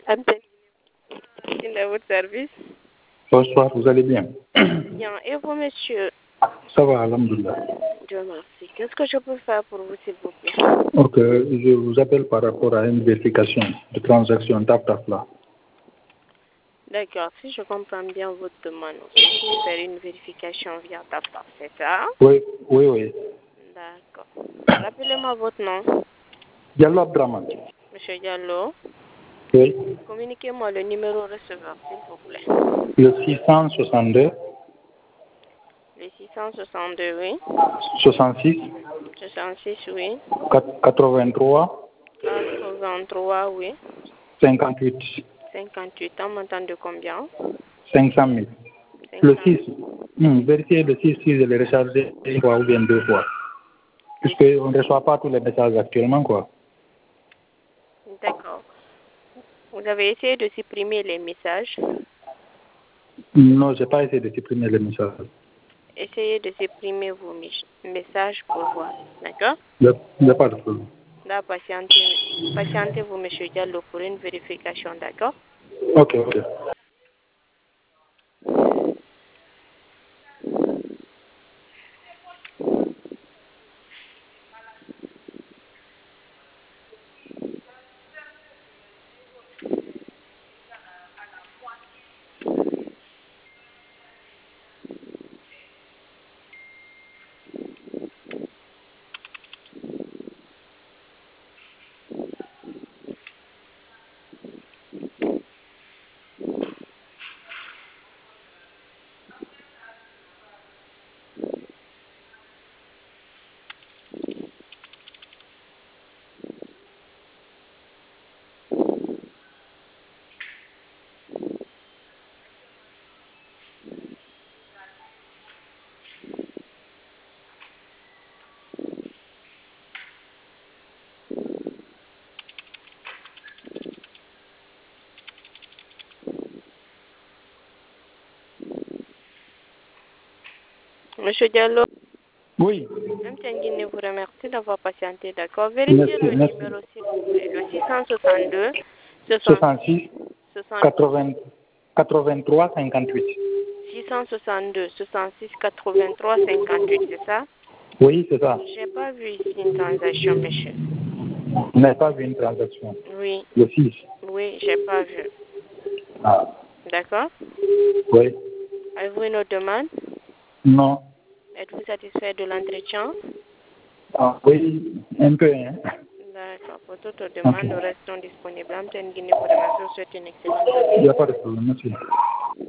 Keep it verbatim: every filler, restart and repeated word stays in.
Abdel, il est à votre service. Bonsoir, vous allez bien? Bien. Et vous, monsieur? Ça va, alhamdoulilah. Dieu merci. Qu'est-ce que je peux faire pour vous, s'il vous plaît? Ok, je vous appelle par rapport à une vérification de transaction TAP-TAP là. D'accord. Si je comprends bien votre demande, vous souhaitez faire une vérification via TAP-TAP, c'est ça? Oui, oui, oui. D'accord. Rappelez-moi votre nom. Diallo Abdraman. Monsieur Diallo, Oui. communiquez-moi le numéro receveur, s'il vous plaît. Le six cent soixante-deux. Le six cent soixante-deux, oui. soixante-six. soixante-six, oui. quatre-vingt-trois. quatre-vingt-trois, oui. cinquante-huit. cinquante-huit. En montant de combien? cinq cent mille. Le six. Hum, vérifiez le six si je l'ai rechargé une fois ou bien deux fois. Puisqu'on ne reçoit pas tous les messages actuellement, quoi. D'accord. Vous avez essayé de supprimer les messages? Non, je n'ai pas essayé de supprimer les messages. Essayez de supprimer vos messages pour voir. D'accord? Il n'y a pas de problème. Là, patientez, patientez-vous, monsieur Diallo, pour une vérification, d'accord? Ok, ok. Monsieur Diallo? Oui. M. Tenguine vous remercie d'avoir patienté, d'accord? Vérifiez Merci, le merci. numéro, s'il vous plaît. Le six cent soixante-deux, soixante-six, quatre-vingts, quatre-vingt-trois, cinquante-huit. six cent soixante-deux, soixante-six, quatre-vingt-trois, cinquante-huit, c'est ça? Oui, c'est ça. J'ai pas vu ici une transaction, monsieur. Vous n'avez pas vu une transaction? Oui. Le six. Oui, j'ai pas vu. Ah. D'accord? Oui. Avez-vous une autre demande? Non. Êtes-vous satisfait de l'entretien? Ah, oui, un peu, hein. D'accord. Pour toute demande, Okay. nous restons disponibles. M. Tenguine vous remercie. Je vous souhaite une excellente journée. Il n'y a pas de problème, merci.